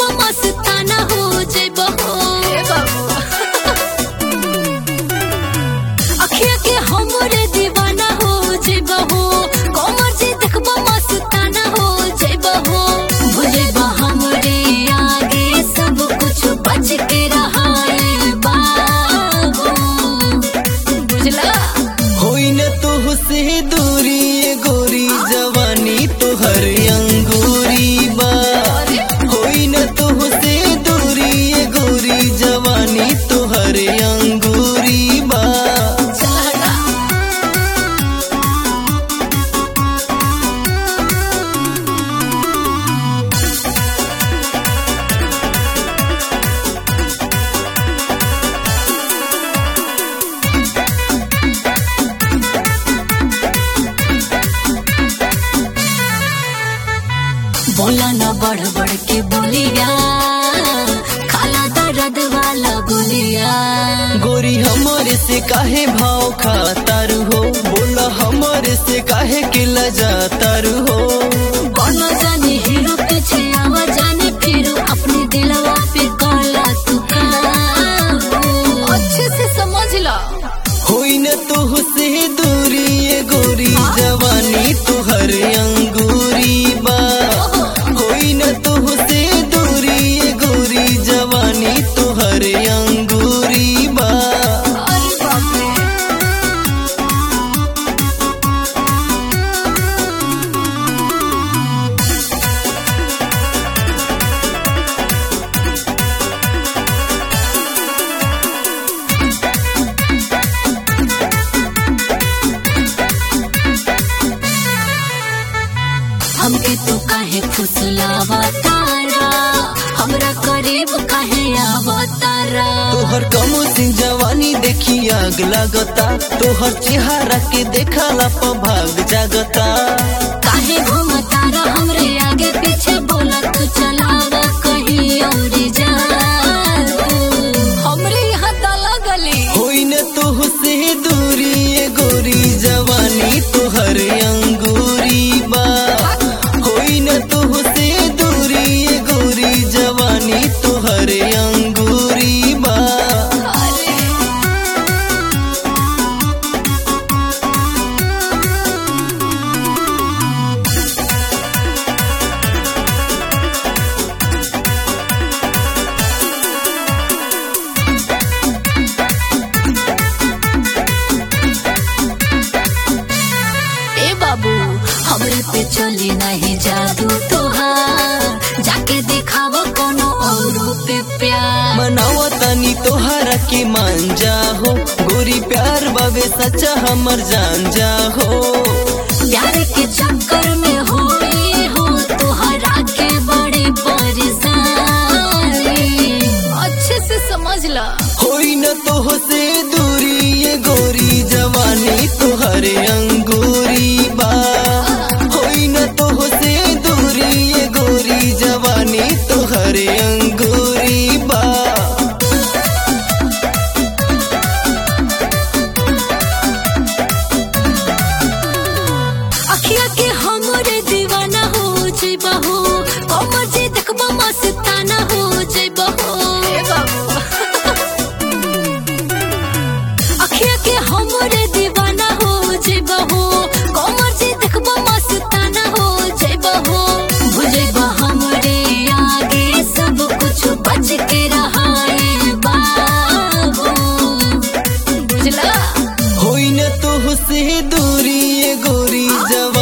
मस्ताना हो जइबो ए बाबू अखिया के हमरे दीवाना हो जइबो कमर जे देखबो मस्ताना हो जइबो भुलबा हमरे आगे सब कुछ बच के रहाए बाबू बुझला होई न तो से दूरी गोरी जवानी तोहर अंगूरी बा होई न तो से दूरी गोरी जवानी तोहर अंगूरी बा बोला ना बढ़ बढ़ के बोलिया खाला दर्द वाला गोलिया गोरी हमरे से काहे भाव खातारू हो बोला हमरे से काहे के लजातारू हो बना जाने हीरो पे छावा जाने फिर अपने दिलवा पे काला तू अच्छे से समझ ला होई न तो से दूरी गोरी जवानी तोहर अंगूरी बा होई न तो से दूरी गोरी जवानी तोहर अंगूरी बा अरे बाप रे हमके तू काहे फुसलावा तारा हमरा करीब काहे आवतारा तोहर कमो सिंह जवानी देखी आग लागता तोहर चेहरा के देखला प भाग जागता काहे घूमतारा हमरे आगे पीछे बोला तू चलावा कहीं और जा हमरे यहाँ ताला गली होई न तो से दूरी गोरी जवानी तोहर अंगूरी बा होई न तो से दूरी गोरी जवानी तोहर अंगूरी बा ए बाबू हमरे पे चली नहीं जादू तोहार जाके दिखावा कोनो और पे प्यार मनावा तनी तोहरा के मान जा हो गोरी प्यार बाबे सच्चा हमर जान जा हो प्यार के चक्कर में हो तोहरा के बड़ी परेशानी अच्छे से समझ ला होई न तो से दूरी गोरी जवानी तोहर अंगूरी बा होई न तो से दूरी गोरी जवानी तोहर अंगूरी बा अखिया के हमरे दीवाना हो जइबा कमर जे देखबा मस्ताना हो जइबा ए बाबू अखिया के हमरे दीवाना हो जइबा कमर जे देखबा मस्ताना हो जइबा भुलबा हमरे आगे सब कुछ बच के रहाए बाबू बुझला होई न तो से दूरी गोरी जवानी